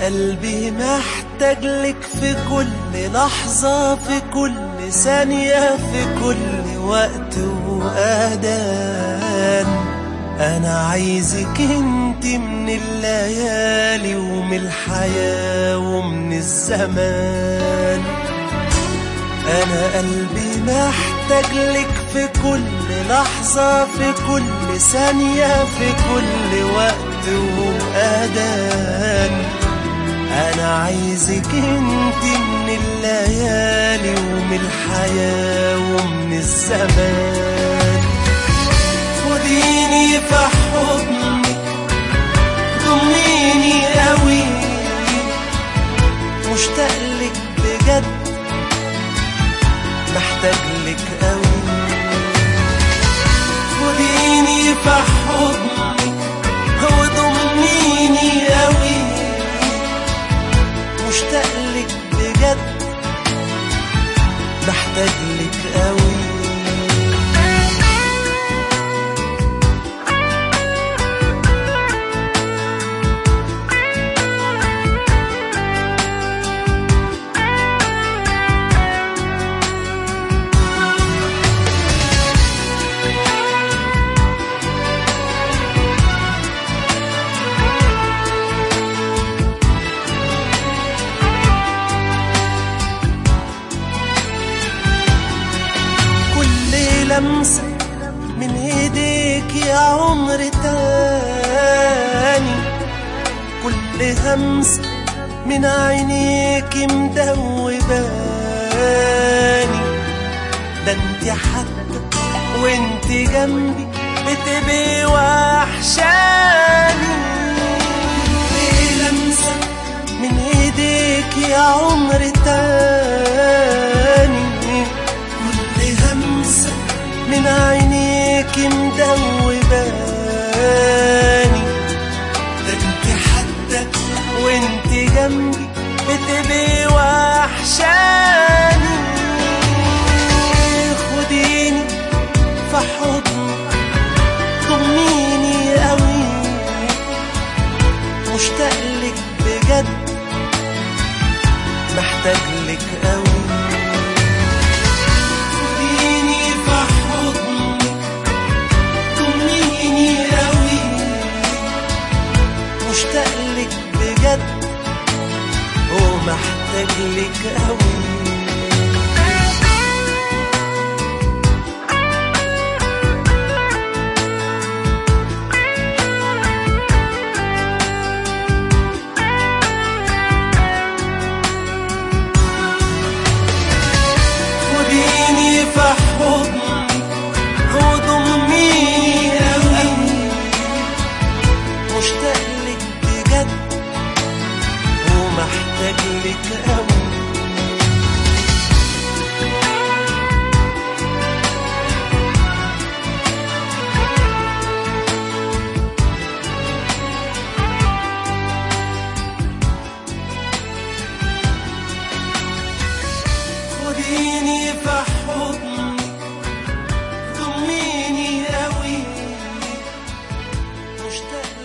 أنا قلبي محتاج لك في كل لحظة، في كل ثانية، في كل وقت وأذان. أنا عايزك انت من الليالي ومن الحياة ومن الزمان. أنا قلبي محتاج لك في كل لحظة، في كل ثانية، في كل وقت وأذان. أنا عايزك انت من الليالي ومن الحياة ومن الزمان. خديني في حضنك، ضميني قوي، مشتاق لك بجد، محتاج لك قوي. خديني في حضنك وضميني قوي، مشتاق لك بجد، محتاج لك قوي. لمسة من ايديك يا عمر تاني، كل همسة من عينيك مدوباني. ده انت حتى وانت جنبي بتبقي وحشاني. لمسة من ايديك يا عمر تاني، كل همسة من عينيك مدوباني. ده انت حتى وانت جنبي بتبقي وحشاني. خديني في حضنك، ضميني قوي، مشتاق لك بجد، محتاج لك قوي. مشتاق لك بجد ومحتاج لك قوي. خديني في حضنك وضميني قوي، مشتاق لك بجد ومحتاج لك قوي. خديني في حضنك، ضميني قوي، مشتاق